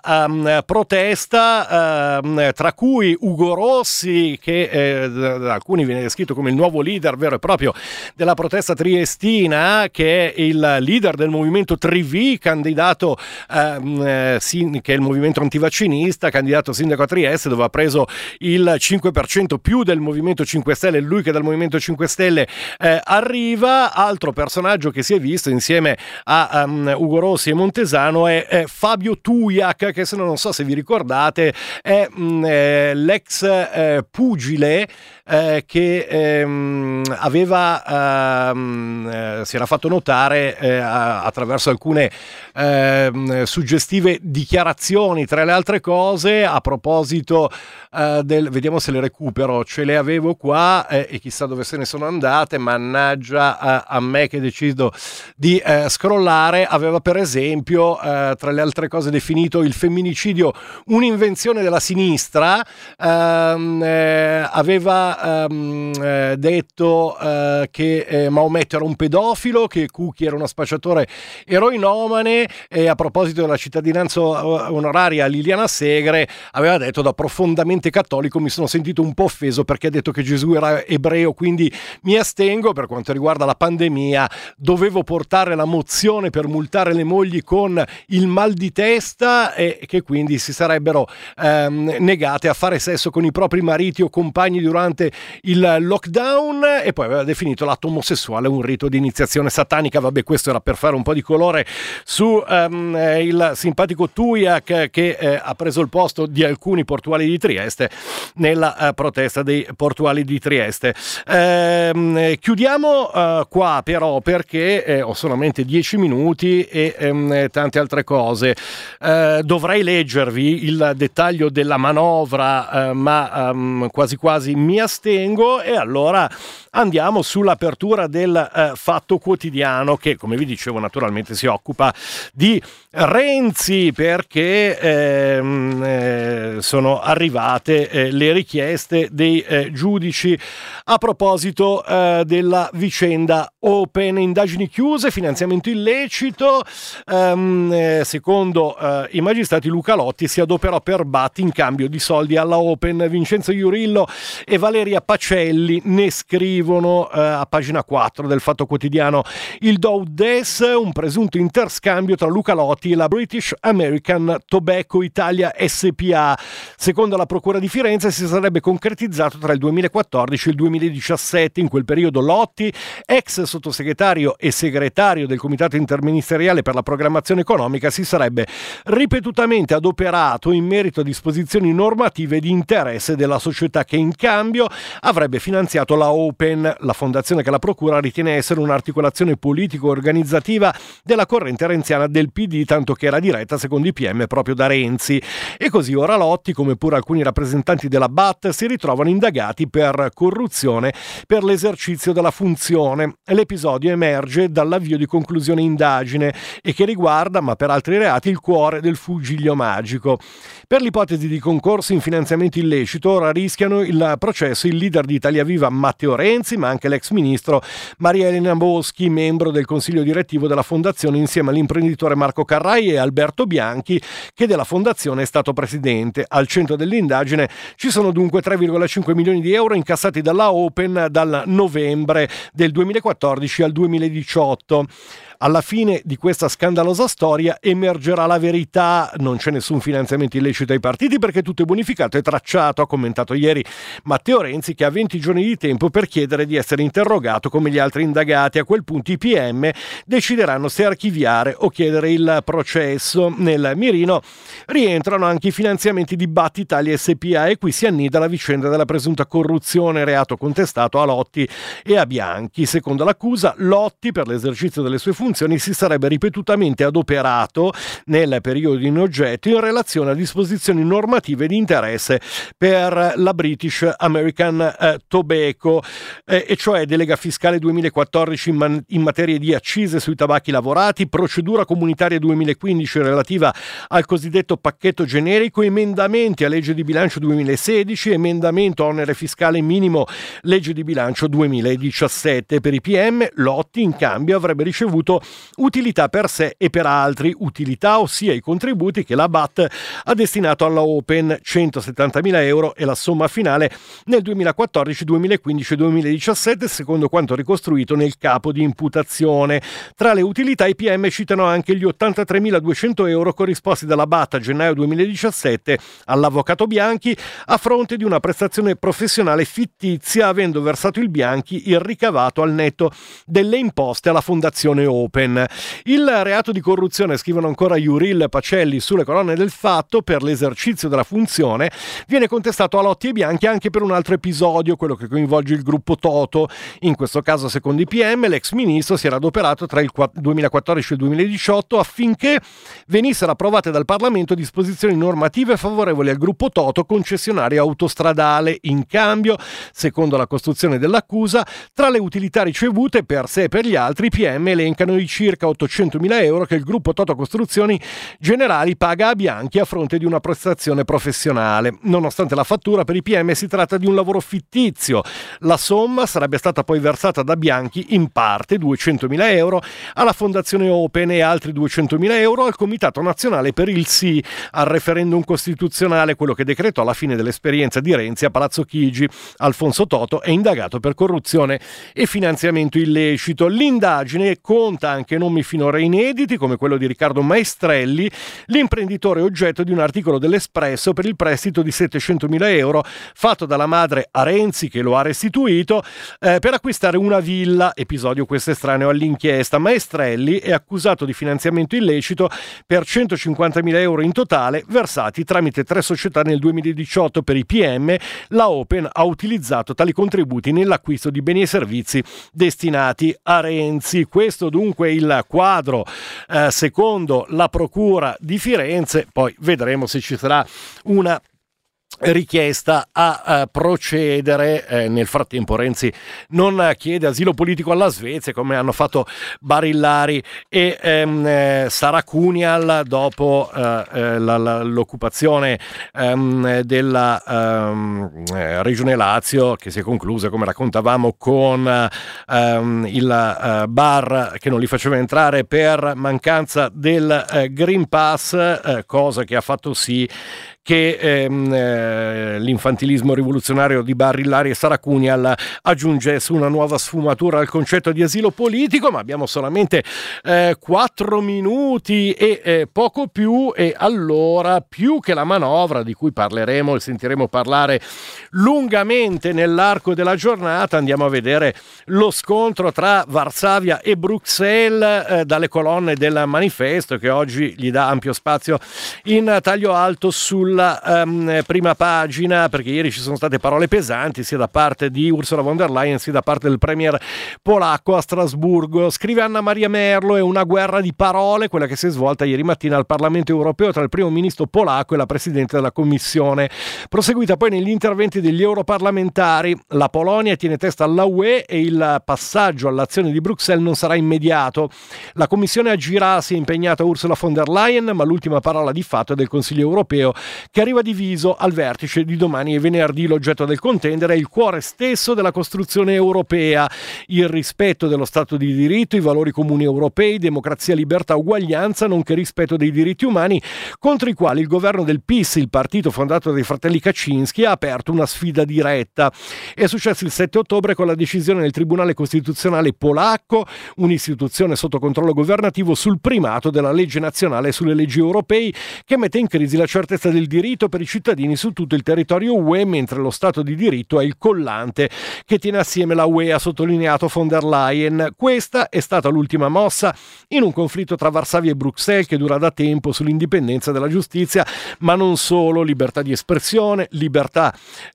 protesta, tra cui Ugo Rossi, che da alcuni viene descritto come il nuovo leader vero e proprio della protesta triestina, che è il leader del movimento Triv, candidato che è il movimento antivaccinista, candidato sindaco a Trieste, dove ha preso il 5% più del Movimento 5 Stelle, lui che dal Movimento 5 Stelle arriva. Altro personaggio che si è visto insieme a Ugo Rossi e Montesano è Fabio Tujak, che se non so se vi ricordate è l'ex pugile che si era fatto notare attraverso alcune suggestive dichiarazioni, tra le altre cose, a proposito vediamo se le recupero, ce le avevo qua e chissà dove se ne sono andate, mannaggia a me che decido di scrollare. Aveva per esempio tra le altre cose definito il femminicidio un'invenzione della sinistra, aveva detto che Maometto era un pedofilo, che Cucchi era uno spacciatore eroinomane, e a proposito della cittadinanza onoraria a Liliana Segre aveva detto da approfondire tremendamente cattolico, mi sono sentito un po' offeso perché ha detto che Gesù era ebreo, quindi mi astengo. Per quanto riguarda la pandemia, dovevo portare la mozione per multare le mogli con il mal di testa e che quindi si sarebbero negate a fare sesso con i propri mariti o compagni durante il lockdown, e poi aveva definito l'atto omosessuale un rito di iniziazione satanica. Vabbè, questo era per fare un po' di colore su il simpatico Tujak che ha preso il posto di alcuni portuali di Trieste nella protesta dei portuali di Trieste. Chiudiamo qua però perché ho solamente 10 minuti e tante altre cose. Dovrei leggervi il dettaglio della manovra, ma quasi quasi mi astengo, e allora andiamo sull'apertura del Fatto Quotidiano, che, come vi dicevo, naturalmente si occupa di Renzi, perché sono arrivate le richieste dei giudici a proposito della vicenda Open. Indagini chiuse, finanziamento illecito. Secondo i magistrati, Luca Lotti si adoperò per BAT in cambio di soldi alla Open. Vincenzo Iurillo e Valeria Pacelli ne scrivono a pagina 4 del Fatto Quotidiano. Il Doudes, un presunto interscambio tra Luca Lotti e la British American Tobacco Italia SPA. Secondo la Procura di Firenze si sarebbe concretizzato tra il 2014 e il 2017. In quel periodo Lotti, ex sottosegretario e segretario del Comitato Interministeriale per la Programmazione Economica, si sarebbe ripetutamente adoperato in merito a disposizioni normative di interesse della società, che in cambio avrebbe finanziato la Open, la fondazione che la Procura ritiene essere un'articolazione politico-organizzativa della corrente renziana del PD, tanto che era diretta, secondo i PM, proprio da Renzi. E così ora Lotti, come pure alcuni rappresentanti della BAT, si ritrovano indagati per corruzione per l'esercizio della funzione. L'episodio emerge dall'avvio di conclusione indagine e che riguarda, ma per altri reati, il cuore del fugiglio magico. Per l'ipotesi di concorso in finanziamento illecito ora rischiano il processo il leader di Italia Viva Matteo Renzi, ma anche l'ex ministro Maria Elena Boschi, membro del consiglio direttivo della fondazione, insieme all'imprenditore Marco Carrai e Alberto Bianchi, che della fondazione è stato presidente. Al centro dell'indagine ci sono dunque 3,5 milioni di euro incassati dalla Open dal novembre del 2014 al 2018. Alla fine di questa scandalosa storia emergerà la verità. Non c'è nessun finanziamento illecito ai partiti perché tutto è bonificato e tracciato, ha commentato ieri Matteo Renzi, che ha 20 giorni di tempo per chiedere di essere interrogato come gli altri indagati. A quel punto i PM decideranno se archiviare o chiedere il processo. Nel mirino rientrano anche i finanziamenti di BAT Italia SPA, e qui si annida la vicenda della presunta corruzione, reato contestato a Lotti e a Bianchi. Secondo l'accusa, Lotti, per l'esercizio delle sue funzioni, si sarebbe ripetutamente adoperato nel periodo in oggetto in relazione a disposizioni normative di interesse per la British American Tobacco, e cioè delega fiscale 2014 in materia di accise sui tabacchi lavorati, procedura comunitaria 2015 relativa al cosiddetto pacchetto generico, emendamenti a legge di bilancio 2016, emendamento a onere fiscale minimo legge di bilancio 2017. Per i PM, Lotti in cambio avrebbe ricevuto utilità per sé e per altri. Utilità, ossia i contributi che la BAT ha destinato alla Open, 170.000 euro, e la somma finale nel 2014, 2015 e 2017, secondo quanto ricostruito nel capo di imputazione. Tra le utilità i PM citano anche gli 83.200 euro corrisposti dalla BAT a gennaio 2017 all'avvocato Bianchi a fronte di una prestazione professionale fittizia, avendo versato il Bianchi il ricavato al netto delle imposte alla fondazione Open. Il reato di corruzione, scrivono ancora Iurillo e Pacelli sulle colonne del Fatto, per l'esercizio della funzione viene contestato a Lotti e Bianchi anche per un altro episodio, quello che coinvolge il gruppo Toto. In questo caso, secondo i PM, l'ex ministro si era adoperato tra il 2014 e il 2018 affinché venissero approvate dal Parlamento disposizioni normative favorevoli al gruppo Toto, concessionario autostradale. In cambio, secondo la costruzione dell'accusa, tra le utilità ricevute per sé e per gli altri, i PM elencano sono i circa 800.000 euro che il gruppo Toto Costruzioni Generali paga a Bianchi a fronte di una prestazione professionale. Nonostante la fattura, per i PM si tratta di un lavoro fittizio. La somma sarebbe stata poi versata da Bianchi in parte, 200.000 euro, alla Fondazione Open e altri 200.000 euro al Comitato Nazionale per il Sì al referendum costituzionale, quello che decretò la fine dell'esperienza di Renzi a Palazzo Chigi. Alfonso Toto è indagato per corruzione e finanziamento illecito. L'indagine conta anche nomi finora inediti, come quello di Riccardo Maestrelli, l'imprenditore oggetto di un articolo dell'Espresso per il prestito di 700.000 euro fatto dalla madre a Renzi, che lo ha restituito, per acquistare una villa, episodio questo estraneo all'inchiesta. Maestrelli è accusato di finanziamento illecito per 150.000 euro in totale, versati tramite 3 società nel 2018 per i PM. La Open ha utilizzato tali contributi nell'acquisto di beni e servizi destinati a Renzi. Questo dunque il quadro secondo la Procura di Firenze. Poi vedremo se ci sarà una richiesta a procedere. Nel frattempo Renzi non chiede asilo politico alla Svezia, come hanno fatto Barillari e Sara Cunial dopo l'occupazione della Regione Lazio, che si è conclusa, come raccontavamo, con il bar che non li faceva entrare per mancanza del Green Pass, cosa che ha fatto sì che l'infantilismo rivoluzionario di Barillari e Sara Cunial aggiungesse una nuova sfumatura al concetto di asilo politico. Ma abbiamo solamente 4 minuti e poco più, e allora, più che la manovra di cui parleremo e sentiremo parlare lungamente nell'arco della giornata, andiamo a vedere lo scontro tra Varsavia e Bruxelles dalle colonne del manifesto, che oggi gli dà ampio spazio in taglio alto sulla prima pagina, perché ieri ci sono state parole pesanti sia da parte di Ursula von der Leyen sia da parte del premier polacco a Strasburgo. Scrive Anna Maria Merlo: è una guerra di parole quella che si è svolta ieri mattina al Parlamento europeo tra il primo ministro polacco e la presidente della Commissione, proseguita poi negli interventi degli europarlamentari. La Polonia tiene testa alla UE e il passaggio all'azione di Bruxelles non sarà immediato. La Commissione agirà, si è impegnata Ursula von der Leyen, ma l'ultima parola di fatto è del Consiglio europeo, che arriva diviso al vertice di domani e venerdì. L'oggetto del contendere è il cuore stesso della costruzione europea: il rispetto dello Stato di diritto, i valori comuni europei, democrazia, libertà, uguaglianza, nonché rispetto dei diritti umani, contro i quali il governo del PiS, il partito fondato dai fratelli Kaczynski, ha aperto una sfida diretta. È successo il 7 ottobre con la decisione del Tribunale Costituzionale polacco, un'istituzione sotto controllo governativo, sul primato della legge nazionale sulle leggi europei, che mette in crisi la certezza del diritto per i cittadini su tutto il territorio UE, mentre lo Stato di diritto è il collante che tiene assieme la UE, ha sottolineato von der Leyen. Questa è stata l'ultima mossa in un conflitto tra Varsavia e Bruxelles che dura da tempo sull'indipendenza della giustizia, ma non solo, libertà di espressione, libertà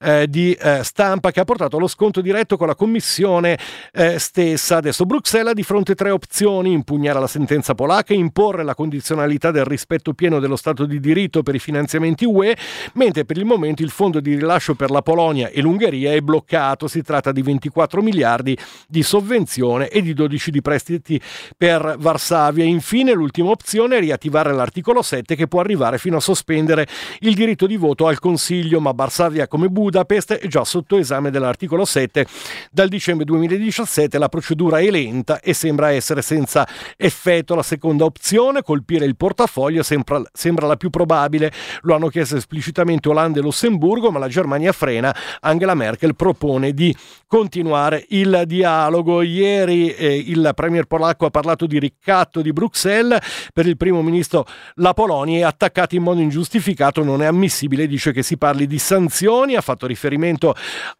di stampa, che ha portato allo scontro diretto con la Commissione stessa. Adesso Bruxelles ha di fronte 3 opzioni: impugnare la sentenza polacca, imporre la condizionalità del rispetto pieno dello Stato di diritto per i finanziamenti UE, mentre per il momento il fondo di rilascio per la Polonia e l'Ungheria è bloccato. Si tratta di 24 miliardi di sovvenzione e di 12 di prestiti per Varsavia. Infine l'ultima opzione è riattivare l'articolo 7, che può arrivare fino a sospendere il diritto di voto al Consiglio, ma Varsavia, come Budapest, è già sotto esame dell'articolo 7 dal dicembre 2017. La procedura è lenta e sembra essere senza effetto. La seconda opzione, colpire il portafoglio, sembra la più probabile. Lo hanno chiesto esplicitamente Olanda e Lussemburgo, ma la Germania frena. Angela Merkel propone di continuare il dialogo. Ieri il premier polacco ha parlato di ricatto di Bruxelles. Per il primo ministro la Polonia è attaccata in modo ingiustificato, non è ammissibile, dice che si parli di sanzioni. Ha fatto riferimento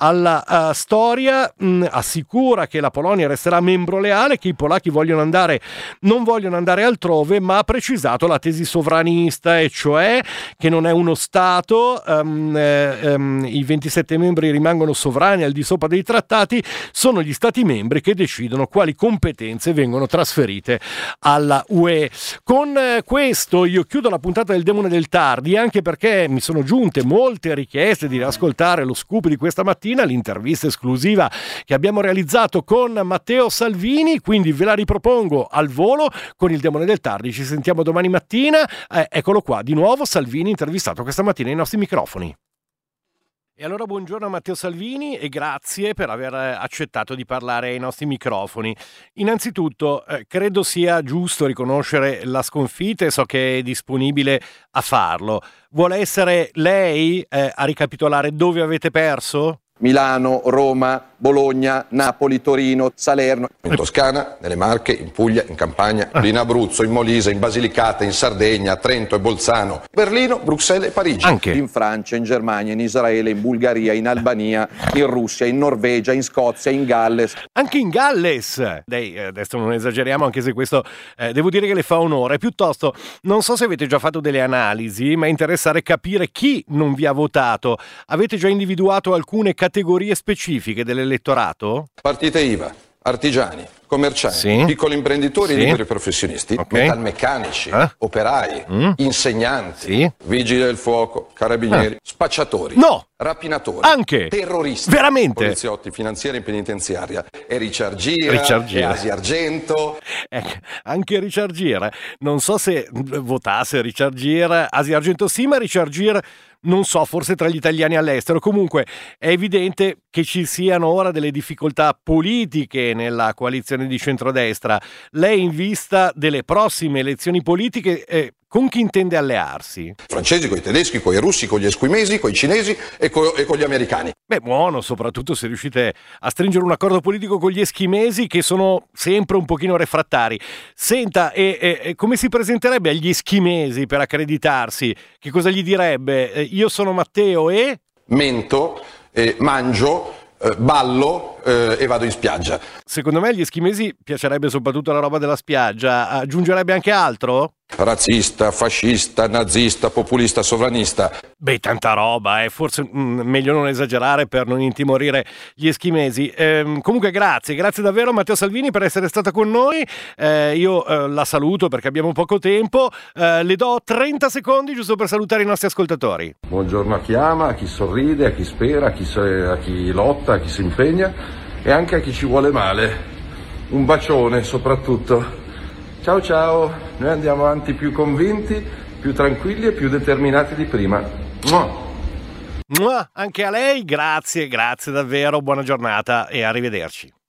alla storia, assicura che la Polonia resterà membro leale, che i polacchi non vogliono andare altrove, ma ha precisato la tesi sovranista, e cioè che non è uno Stato, i 27 membri rimangono sovrani al di sopra dei trattati, sono gli Stati membri che decidono quali competenze vengono trasferite alla UE. Con questo io chiudo la puntata del Demone del Tardi, anche perché mi sono giunte molte richieste di ascoltare lo scoop di questa mattina, l'intervista esclusiva che abbiamo realizzato con Matteo Salvini, quindi ve la ripropongo al volo con il Demone del Tardi. Ci sentiamo domani mattina, eccolo qua di nuovo Salvini intervistato questa mattina ai nostri microfoni. E allora buongiorno a Matteo Salvini e grazie per aver accettato di parlare ai nostri microfoni. Innanzitutto credo sia giusto riconoscere la sconfitta e so che è disponibile a farlo. Vuole essere lei a ricapitolare dove avete perso? Milano, Roma, Bologna, Napoli, Torino, Salerno. In Toscana, nelle Marche, in Puglia, in Campania, in Abruzzo, in Molise, in Basilicata, in Sardegna, Trento e Bolzano, Berlino, Bruxelles e Parigi. Anche In Francia, in Germania, in Israele, in Bulgaria, in Albania, in Russia, in Norvegia, in Scozia, in Galles. Anche in Galles. Dai, adesso non esageriamo, anche se questo devo dire che le fa onore. Piuttosto, non so se avete già fatto delle analisi, ma è interessante capire chi non vi ha votato. Avete già individuato alcune categorie specifiche dell'elettorato? Partite IVA, artigiani, commercianti, Sì. piccoli imprenditori Sì. e liberi professionisti, Ok. metalmeccanici, operai, insegnanti, Sì. vigili del fuoco, carabinieri, spacciatori, No. rapinatori, Anche. terroristi, Veramente? poliziotti, finanziari in penitenziaria, e Richard Gira, Richard Gira. e Asia Argento. Anche Richard Gere. Non so se votasse Richard Gere. Asia Argento sì, ma Richard Gere non so, forse tra gli italiani all'estero. Comunque è evidente che ci siano ora delle difficoltà politiche nella coalizione di centrodestra. Lei, in vista delle prossime elezioni politiche, con chi intende allearsi? Francesi, coi tedeschi, coi russi, con gli esquimesi, coi cinesi e con gli americani. Beh, buono, soprattutto se riuscite a stringere un accordo politico con gli eschimesi, che sono sempre un pochino refrattari. Senta, e come si presenterebbe agli eschimesi per accreditarsi? Che cosa gli direbbe? Io sono Matteo e... Mento, mangio, ballo e vado in spiaggia. Secondo me agli eschimesi piacerebbe soprattutto la roba della spiaggia. Aggiungerebbe anche altro? Razzista, fascista, nazista, populista, sovranista. Beh, tanta roba, forse meglio non esagerare per non intimorire gli eschimesi. Comunque grazie davvero Matteo Salvini per essere stata con noi. Io la saluto perché abbiamo poco tempo. Le do 30 secondi giusto per salutare i nostri ascoltatori. Buongiorno a chi ama, a chi sorride, a chi spera, a chi lotta, a chi si impegna e anche a chi ci vuole male. Un bacione soprattutto. Ciao ciao, noi andiamo avanti più convinti, più tranquilli e più determinati di prima. Anche a lei, grazie davvero, buona giornata e arrivederci.